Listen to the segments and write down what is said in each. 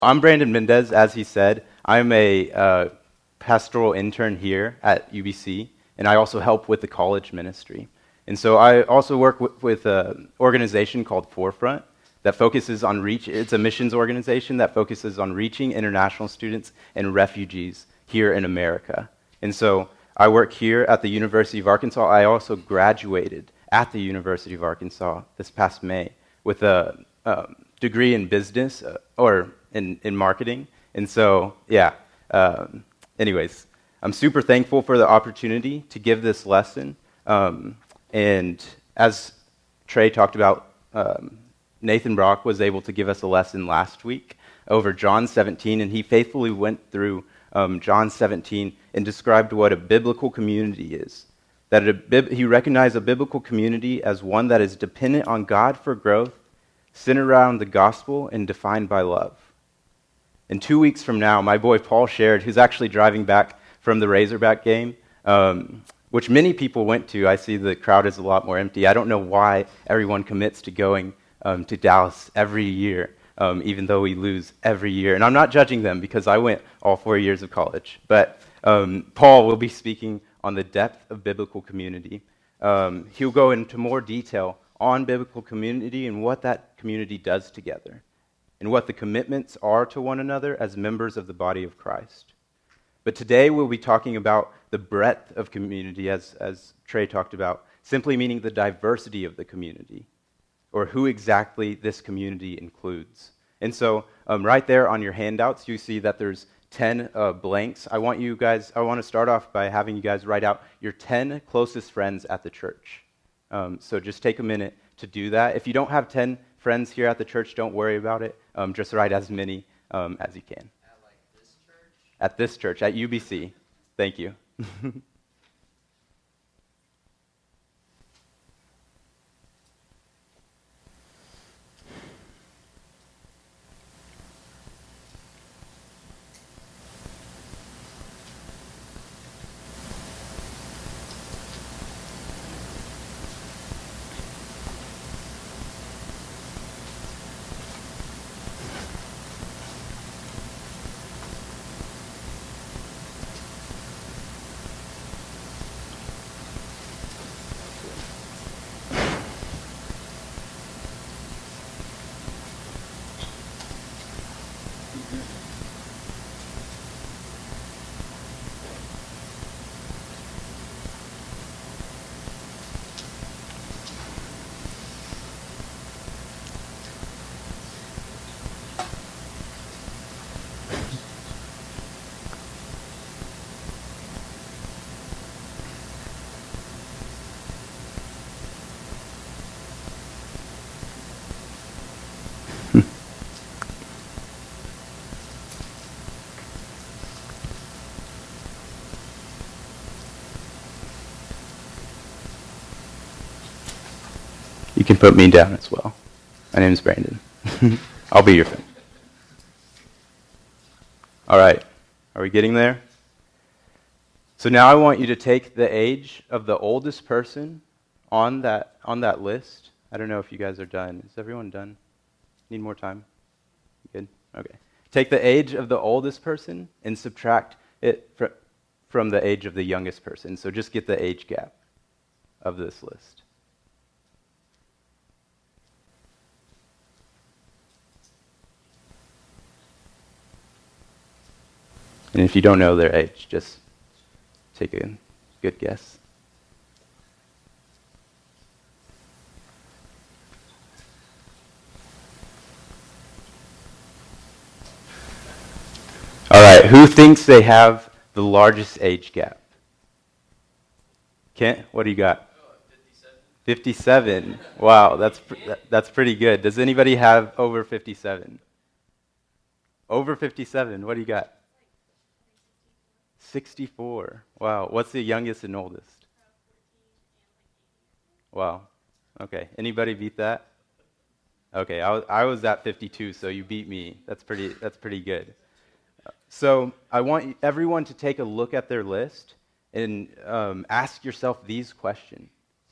I'm Brandon Mendez, as he said. I'm a pastoral intern here at UBC, and I also help with the college ministry. And so I also work with an organization called Forefront that focuses on it's a missions organization that focuses on reaching international students and refugees here in America. And so I work here at the University of Arkansas. I also graduated at the University of Arkansas this past May with a degree in business or in marketing. And so, anyways, I'm super thankful for the opportunity to give this lesson. And as Trey talked about, Nathan Brock was able to give us a lesson last week over John 17, and he faithfully went through John 17 and described what a biblical community is. That he recognized a biblical community as one that is dependent on God for growth, centered around the gospel, and defined by love. And 2 weeks from now, my boy Paul shared, who's actually driving back from the Razorback game, which many people went to. I see the crowd is a lot more empty. I don't know why everyone commits to going to Dallas every year, even though we lose every year. And I'm not judging them because I went all 4 years of college. But Paul will be speaking on the depth of biblical community. He'll go into more detail on biblical community and what that community does together, and what the commitments are to one another as members of the body of Christ. But today we'll be talking about the breadth of community, as Trey talked about, simply meaning the diversity of the community, or who exactly this community includes. And so right there on your handouts, you see that there's 10 blanks. I want to start off by having you guys write out your 10 closest friends at the church. So just take a minute to do that. If you don't have 10 friends here at the church, don't worry about it. Just write as many as you can. At like this church? At this church, at UBC. Thank you. You can put me down as well. My name is Brandon. I'll be your friend. All right. Are we getting there? So now I want you to take the age of the oldest person on that list. I don't know if you guys are done. Is everyone done? Need more time? Good? Okay. Take the age of the oldest person and subtract it from the age of the youngest person. So just get the age gap of this list. And if you don't know their age, just take a good guess. All right, who thinks they have the largest age gap? Kent, what do you got? 57. Wow, that's pretty good. Does anybody have over 57? Over 57, what do you got? 64. Wow. What's the youngest and oldest? 14 and 8. Wow. Okay. Anybody beat that? Okay. I was at 52, so you beat me. That's pretty good. So I want everyone to take a look at their list and ask yourself these questions.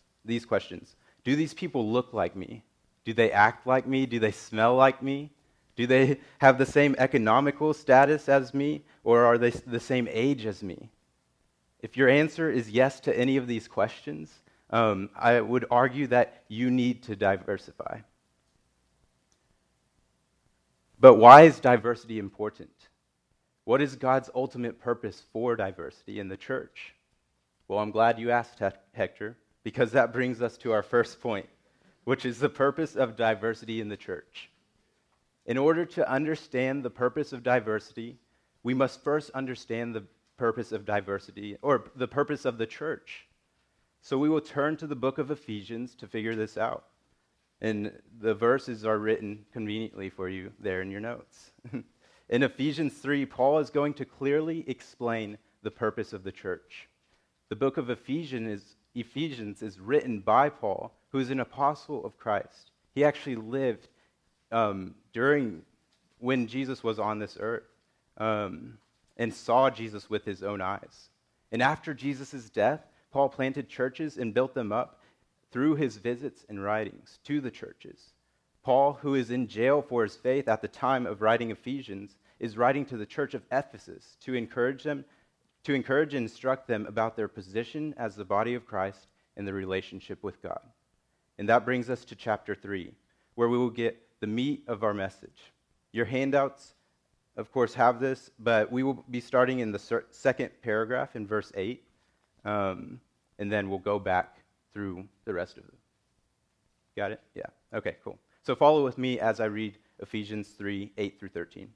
Do these people look like me? Do they act like me? Do they smell like me? Do they have the same economical status as me, or are they the same age as me? If your answer is yes to any of these questions, I would argue that you need to diversify. But why is diversity important? What is God's ultimate purpose for diversity in the church? Well, I'm glad you asked, Hector, because that brings us to our first point, which is the purpose of diversity in the church. In order to understand the purpose of diversity, we must first understand the purpose of diversity, or the purpose of the church. So we will turn to the book of Ephesians to figure this out. And the verses are written conveniently for you there in your notes. In Ephesians 3, Paul is going to clearly explain the purpose of the church. The book of Ephesians is written by Paul, who is an apostle of Christ. He actually lived during when Jesus was on this earth and saw Jesus with his own eyes. And after Jesus' death, Paul planted churches and built them up through his visits and writings to the churches. Paul, who is in jail for his faith at the time of writing Ephesians, is writing to the church of Ephesus to encourage and instruct them about their position as the body of Christ in the relationship with God. And that brings us to chapter 3, where we will get the meat of our message. Your handouts, of course, have this, but we will be starting in the second paragraph in verse 8, and then we'll go back through the rest of it. Got it? Yeah. Okay, cool. So follow with me as I read Ephesians 3, 8 through 13.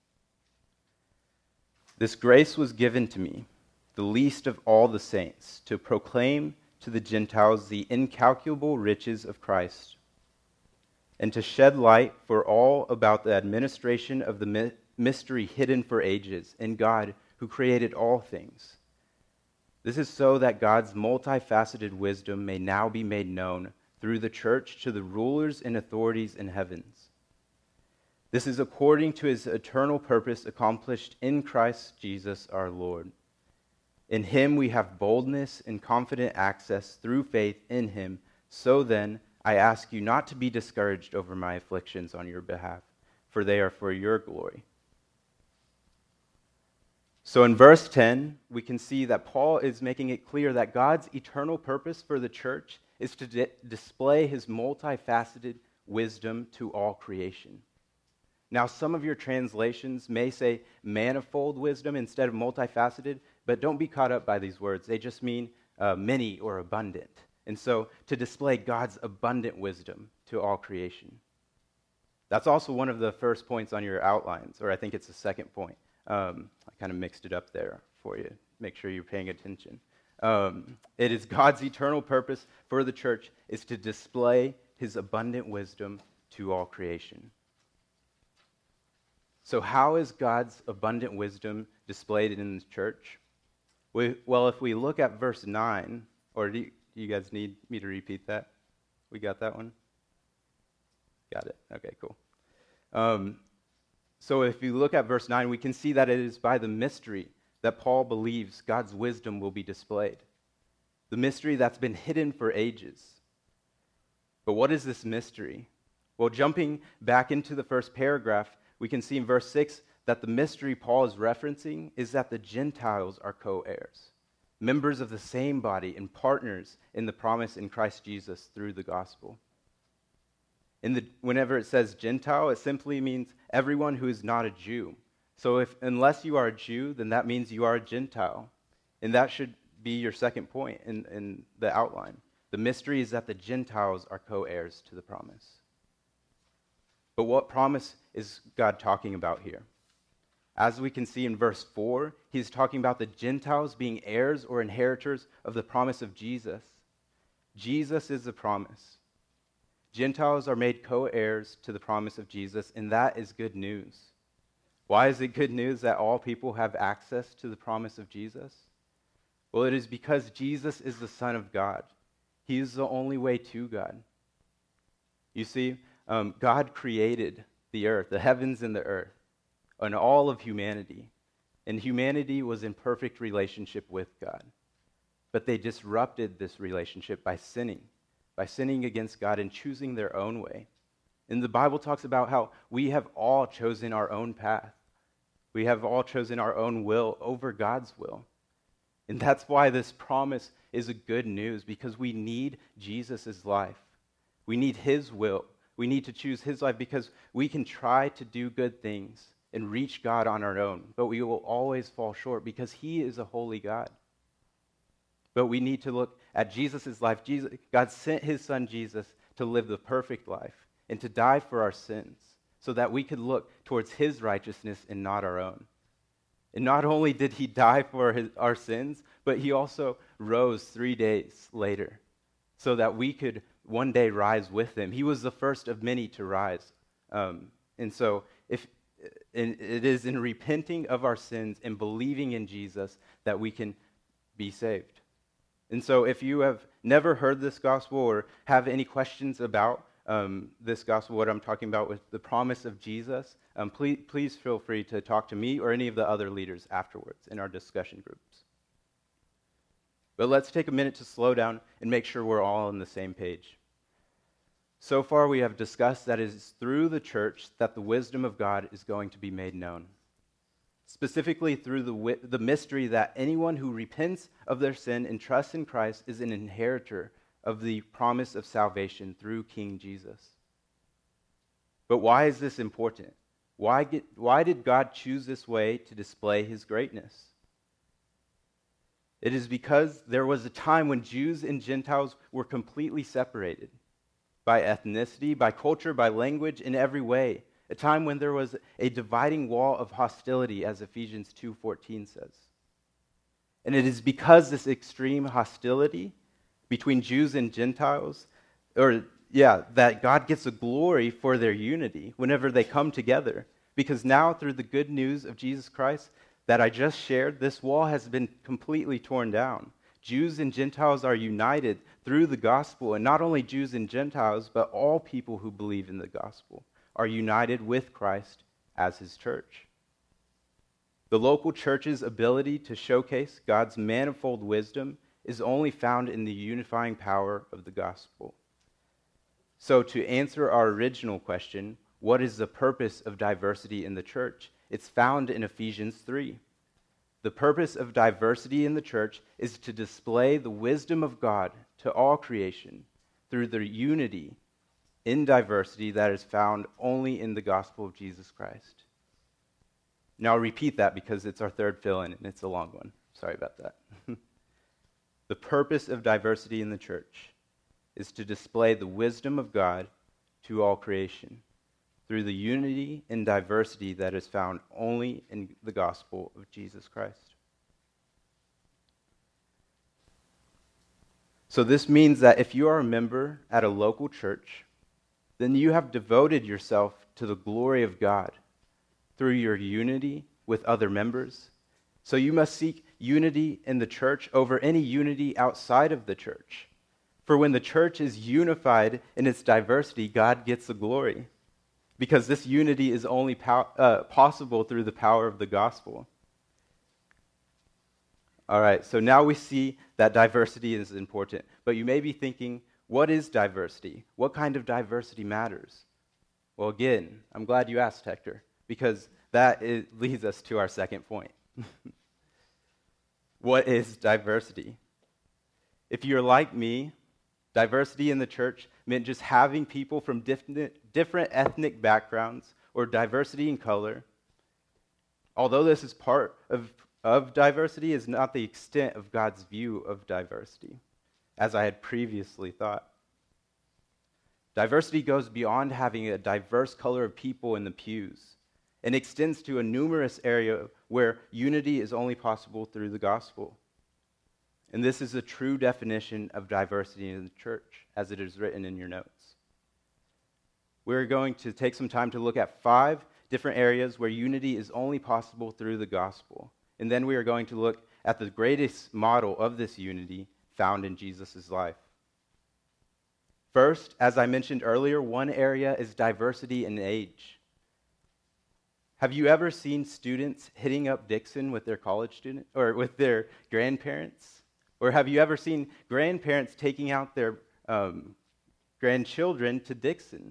This grace was given to me, the least of all the saints, to proclaim to the Gentiles the incalculable riches of Christ, and to shed light for all about the administration of the mystery hidden for ages in God who created all things. This is so that God's multifaceted wisdom may now be made known through the church to the rulers and authorities in heavens. This is according to his eternal purpose accomplished in Christ Jesus our Lord. In him we have boldness and confident access through faith in him. So then, I ask you not to be discouraged over my afflictions on your behalf, for they are for your glory. So in verse 10, we can see that Paul is making it clear that God's eternal purpose for the church is to display his multifaceted wisdom to all creation. Now, some of your translations may say manifold wisdom instead of multifaceted, but don't be caught up by these words. They just mean many or abundant. And so to display God's abundant wisdom to all creation. That's also one of the first points on your outlines, or I think it's the second point. I kind of mixed it up there for you. Make sure you're paying attention. It is God's eternal purpose for the church is to display his abundant wisdom to all creation. So how is God's abundant wisdom displayed in the church? Well, if we look at verse 9, or do you guys need me to repeat that? We got that one? Got it. Okay, cool. So if you look at verse 9, we can see that it is by the mystery that Paul believes God's wisdom will be displayed. The mystery that's been hidden for ages. But what is this mystery? Well, jumping back into the first paragraph, we can see in verse 6 that the mystery Paul is referencing is that the Gentiles are co-heirs, members of the same body and partners in the promise in Christ Jesus through the gospel. Whenever it says Gentile, it simply means everyone who is not a Jew. So unless you are a Jew, then that means you are a Gentile. And that should be your second point in the outline. The mystery is that the Gentiles are co-heirs to the promise. But what promise is God talking about here? As we can see in verse 4, he's talking about the Gentiles being heirs or inheritors of the promise of Jesus. Jesus is the promise. Gentiles are made co-heirs to the promise of Jesus, and that is good news. Why is it good news that all people have access to the promise of Jesus? Well, it is because Jesus is the Son of God. He is the only way to God. You see, God created the earth, the heavens and the earth, and all of humanity. And humanity was in perfect relationship with God. But they disrupted this relationship by sinning against God and choosing their own way. And the Bible talks about how we have all chosen our own path. We have all chosen our own will over God's will. And that's why this promise is a good news, because we need Jesus' life. We need his will. We need to choose his life, because we can try to do good things and reach God on our own, but we will always fall short because he is a holy God. But we need to look at Jesus' life. God sent his son Jesus to live the perfect life and to die for our sins so that we could look towards his righteousness and not our own. And not only did he die for our sins, but he also rose 3 days later so that we could one day rise with him. He was the first of many to rise. And so it is in repenting of our sins and believing in Jesus that we can be saved. And so if you have never heard this gospel or have any questions about this gospel, what I'm talking about with the promise of Jesus, please feel free to talk to me or any of the other leaders afterwards in our discussion groups. But let's take a minute to slow down and make sure we're all on the same page. So far, we have discussed that it is through the church that the wisdom of God is going to be made known. Specifically through the mystery that anyone who repents of their sin and trusts in Christ is an inheritor of the promise of salvation through King Jesus. But why is this important? Why did God choose this way to display his greatness? It is because there was a time when Jews and Gentiles were completely separated by ethnicity, by culture, by language, in every way. A time when there was a dividing wall of hostility, as Ephesians 2:14 says. And it is because this extreme hostility between Jews and Gentiles, that God gets the glory for their unity whenever they come together. Because now, through the good news of Jesus Christ that I just shared, this wall has been completely torn down. Jews and Gentiles are united through the gospel, and not only Jews and Gentiles, but all people who believe in the gospel are united with Christ as his church. The local church's ability to showcase God's manifold wisdom is only found in the unifying power of the gospel. So to answer our original question, what is the purpose of diversity in the church? It's found in Ephesians 3. The purpose of diversity in the church is to display the wisdom of God to all creation through the unity in diversity that is found only in the gospel of Jesus Christ. Now I'll repeat that because it's our third fill-in and it's a long one. Sorry about that. The purpose of diversity in the church is to display the wisdom of God to all creation through the unity and diversity that is found only in the gospel of Jesus Christ. So this means that if you are a member at a local church, then you have devoted yourself to the glory of God through your unity with other members. So you must seek unity in the church over any unity outside of the church. For when the church is unified in its diversity, God gets the glory, because this unity is only possible through the power of the gospel. All right, so now we see that diversity is important. But you may be thinking, what is diversity? What kind of diversity matters? Well, again, I'm glad you asked, Hector, because that leads us to our second point. What is diversity? If you're like me, diversity in the church meant just having people from different ethnic backgrounds or diversity in color. Although this is part of diversity, is not the extent of God's view of diversity, as I had previously thought. Diversity goes beyond having a diverse color of people in the pews and extends to a numerous area where unity is only possible through the gospel. And this is a true definition of diversity in the church, as it is written in your notes. We're going to take some time to look at 5 different areas where unity is only possible through the gospel. And then we are going to look at the greatest model of this unity found in Jesus' life. First, as I mentioned earlier, one area is diversity in age. Have you ever seen students hitting up Dixon with their college student or with their grandparents? Or have you ever seen grandparents taking out their grandchildren to Dixon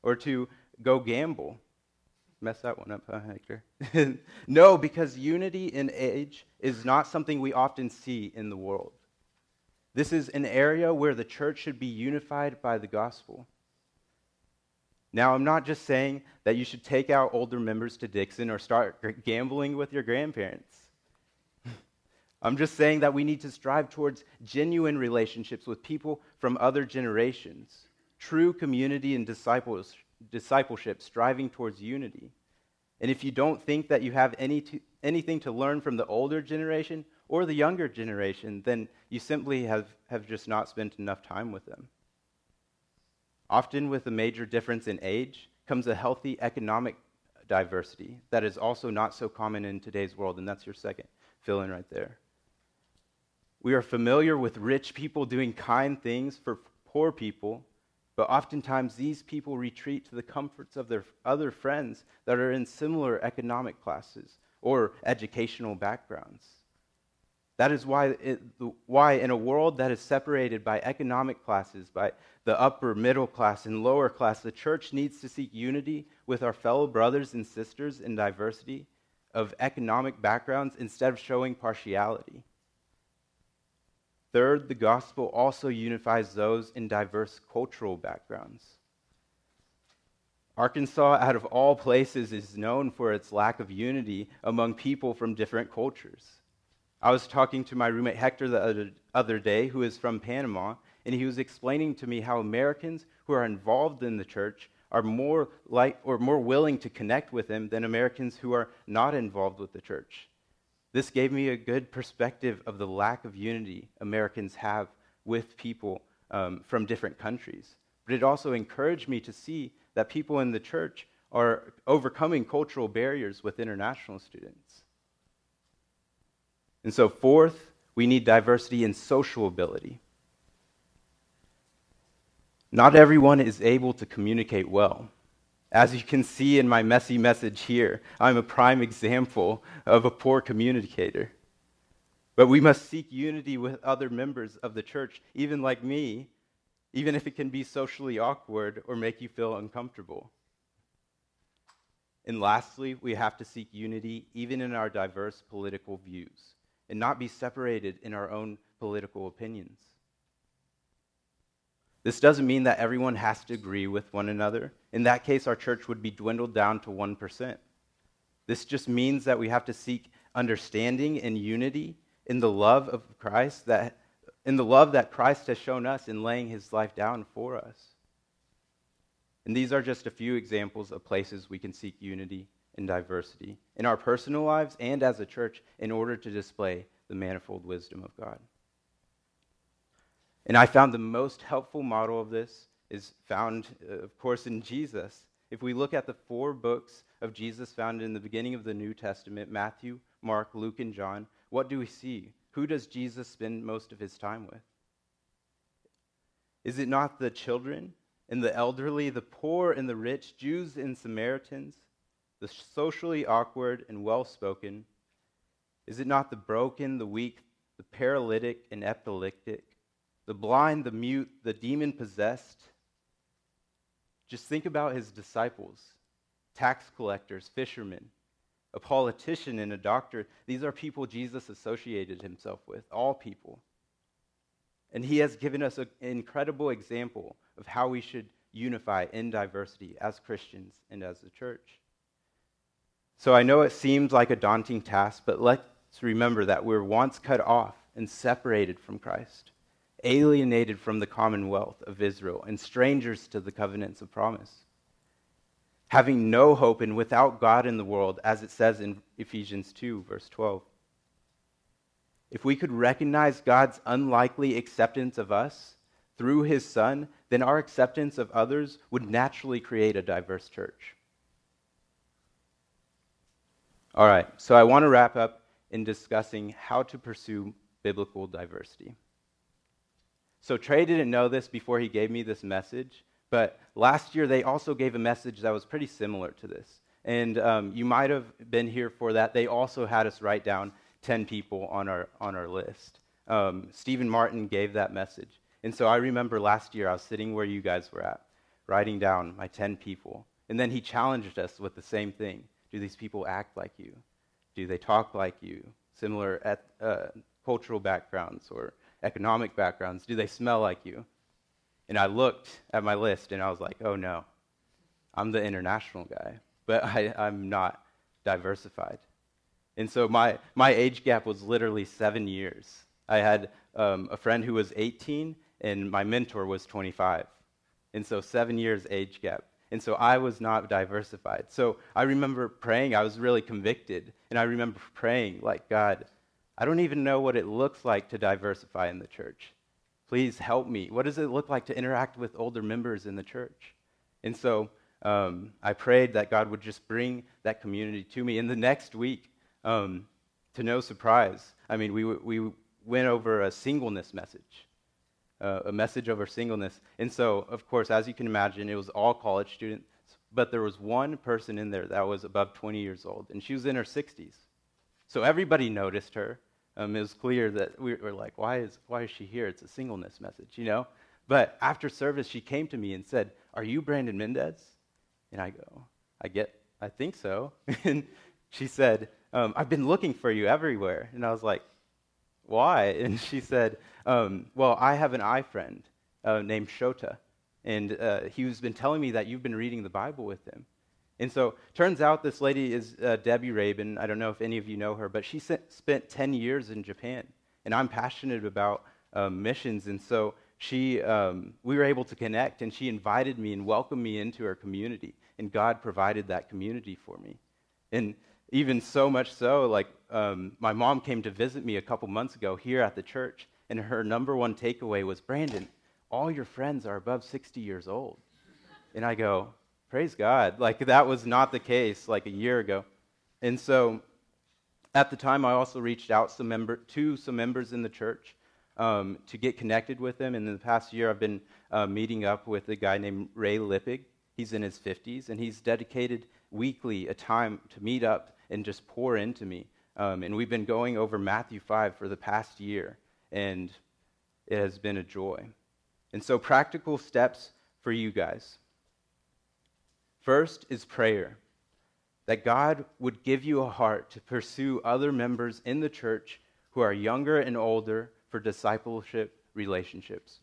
or to go gamble. Mess that one up, huh, Hector? No, because unity in age is not something we often see in the world. This is an area where the church should be unified by the gospel. Now, I'm not just saying that you should take out older members to Dixon or start gambling with your grandparents. I'm just saying that we need to strive towards genuine relationships with people from other generations, true community and discipleship striving towards unity. And if you don't think that you have anything to learn from the older generation or the younger generation, then you simply have just not spent enough time with them. Often with a major difference in age comes a healthy economic diversity that is also not so common in today's world, and that's your second fill-in right there. We are familiar with rich people doing kind things for poor people, but oftentimes these people retreat to the comforts of their other friends that are in similar economic classes or educational backgrounds. That is why in a world that is separated by economic classes, by the upper, middle class, and lower class, the church needs to seek unity with our fellow brothers and sisters in diversity of economic backgrounds instead of showing partiality. Third, the gospel also unifies those in diverse cultural backgrounds. Arkansas, out of all places, is known for its lack of unity among people from different cultures. I was talking to my roommate Hector the other day, who is from Panama, and he was explaining to me how Americans who are involved in the church are more willing to connect with him than Americans who are not involved with the church. This gave me a good perspective of the lack of unity Americans have with people from different countries. But it also encouraged me to see that people in the church are overcoming cultural barriers with international students. And so fourth, we need diversity in social ability. Not everyone is able to communicate well. As you can see in my messy message here, I'm a prime example of a poor communicator. But we must seek unity with other members of the church, even like me, even if it can be socially awkward or make you feel uncomfortable. And lastly, we have to seek unity even in our diverse political views and not be separated in our own political opinions. This doesn't mean that everyone has to agree with one another. In that case, our church would be dwindled down to 1%. This just means that we have to seek understanding and unity in the love of Christ, in the love that Christ has shown us in laying his life down for us. And these are just a few examples of places we can seek unity and diversity in our personal lives and as a church in order to display the manifold wisdom of God. And I found the most helpful model of this is found, of course, in Jesus. If we look at the 4 books of Jesus found in the beginning of the New Testament, Matthew, Mark, Luke, and John, what do we see? Who does Jesus spend most of his time with? Is it not the children and the elderly, the poor and the rich, Jews and Samaritans, the socially awkward and well-spoken? Is it not the broken, the weak, the paralytic and epileptic, the blind, the mute, the demon-possessed? Just think about his disciples, tax collectors, fishermen, a politician and a doctor. These are people Jesus associated himself with, all people. And he has given us an incredible example of how we should unify in diversity as Christians and as the church. So I know it seems like a daunting task, but let's remember that we were once cut off and separated from Christ, alienated from the commonwealth of Israel, and strangers to the covenants of promise, having no hope and without God in the world, as it says in Ephesians 2, verse 12. If we could recognize God's unlikely acceptance of us through his Son, then our acceptance of others would naturally create a diverse church. All right, so I want to wrap up in discussing how to pursue biblical diversity. So Trey didn't know this before he gave me this message, but last year they also gave a message that was pretty similar to this. And you might have been here for that. They also had us write down 10 people on our list. Stephen Martin gave that message. And so I remember last year I was sitting where you guys were at. writing down my 10 people. And then he challenged us with the same thing. Do these people act like you? Do they talk like you? Similar cultural backgrounds or economic backgrounds? Do they smell like you? And I looked at my list and I was like, oh no, I'm the international guy, but I'm not diversified. And so my age gap was literally 7 years. I had a friend who was 18 and my mentor was 25. And so 7 years age gap. And so I was not diversified. So I remember praying, I was really convicted. And I remember praying, like, God, I don't even know what it looks like to diversify in the church. Please help me. What does it look like to interact with older members in the church? And so I prayed that God would just bring that community to me. And the next week, to no surprise, I mean, we went over a singleness message. A message over singleness. And so, of course, as you can imagine, it was all college students, but there was one person in there that was above 20 years old, and she was in her 60s. So everybody noticed her. It was clear that we were like, why is she here? It's a singleness message, you know? But after service, she came to me and said, are you Brandon Mendez? And I go, I think so. And she said, I've been looking for you everywhere. And I was like, why? And she said, well, I have an eye friend named Shota, and he's been telling me that you've been reading the Bible with him. And so turns out this lady is Debbie Rabin. I don't know if any of you know her, but she spent 10 years in Japan, and I'm passionate about missions, and so we were able to connect, and she invited me and welcomed me into her community, and God provided that community for me. And even so much so, like my mom came to visit me a couple months ago here at the church, and her number one takeaway was, Brandon, all your friends are above 60 years old. And I go, praise God. Like, that was not the case like a year ago. And so at the time, I also reached out to some members in the church to get connected with them. And in the past year, I've been meeting up with a guy named Ray Lippig. He's in his 50s, and he's dedicated weekly a time to meet up and just pour into me. And we've been going over Matthew 5 for the past year, and it has been a joy. And so practical steps for you guys. First is prayer, that God would give you a heart to pursue other members in the church who are younger and older for discipling relationships.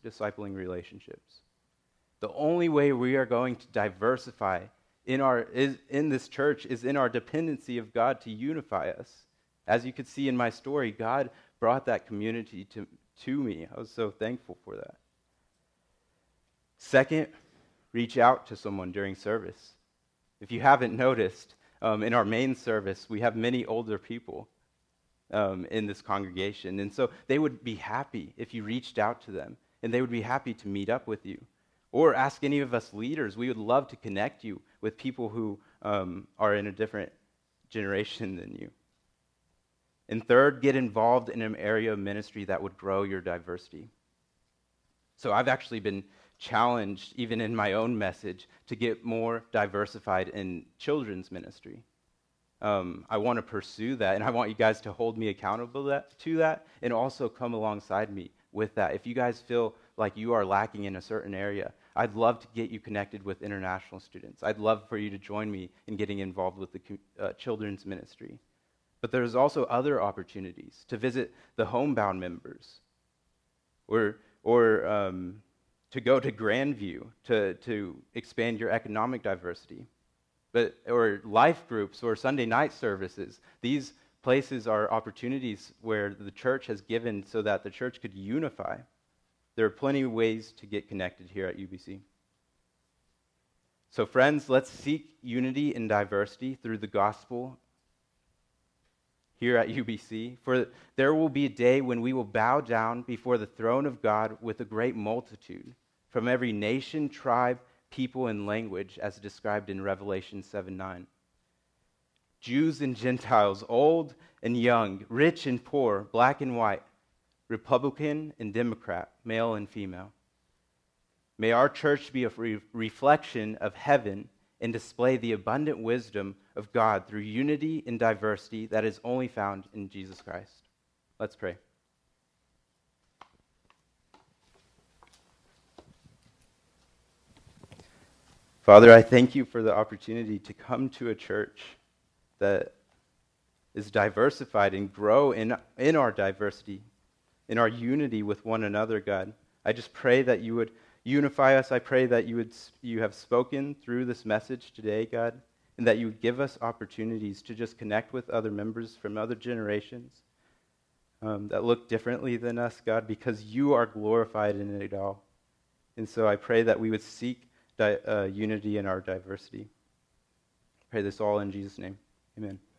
The only way we are going to diversify in this church is in our dependency of God to unify us. As you could see in my story, God brought that community to me. I was so thankful for that. Second, reach out to someone during service. If you haven't noticed, in our main service, we have many older people in this congregation. And so they would be happy if you reached out to them, and they would be happy to meet up with you. Or ask any of us leaders. We would love to connect you with people who are in a different generation than you. And third, get involved in an area of ministry that would grow your diversity. So I've actually been challenged, even in my own message, to get more diversified in children's ministry. I want to pursue that, and I want you guys to hold me accountable to that, and also come alongside me with that. If you guys feel like you are lacking in a certain area, I'd love to get you connected with international students. I'd love for you to join me in getting involved with the children's ministry. But there's also other opportunities to visit the homebound members, or to go to Grandview to expand your economic diversity, or life groups or Sunday night services. These places are opportunities where the church has given so that the church could unify. There are plenty of ways to get connected here at UBC. So friends, let's seek unity and diversity through the gospel here at UBC. For there will be a day when we will bow down before the throne of God with a great multitude from every nation, tribe, people, and language, as described in Revelation 7:9. Jews and Gentiles, old and young, rich and poor, black and white, Republican and Democrat, male and female. May our church be a reflection of heaven and display the abundant wisdom of God through unity and diversity that is only found in Jesus Christ. Let's pray. Father, I thank you for the opportunity to come to a church that is diversified and grow in our diversity, in our unity with one another, God. I just pray that you would unify us. I pray that you have spoken through this message today, God, and that you would give us opportunities to just connect with other members from other generations that look differently than us, God, because you are glorified in it all. And so I pray that we would seek unity in our diversity. I pray this all in Jesus' name. Amen.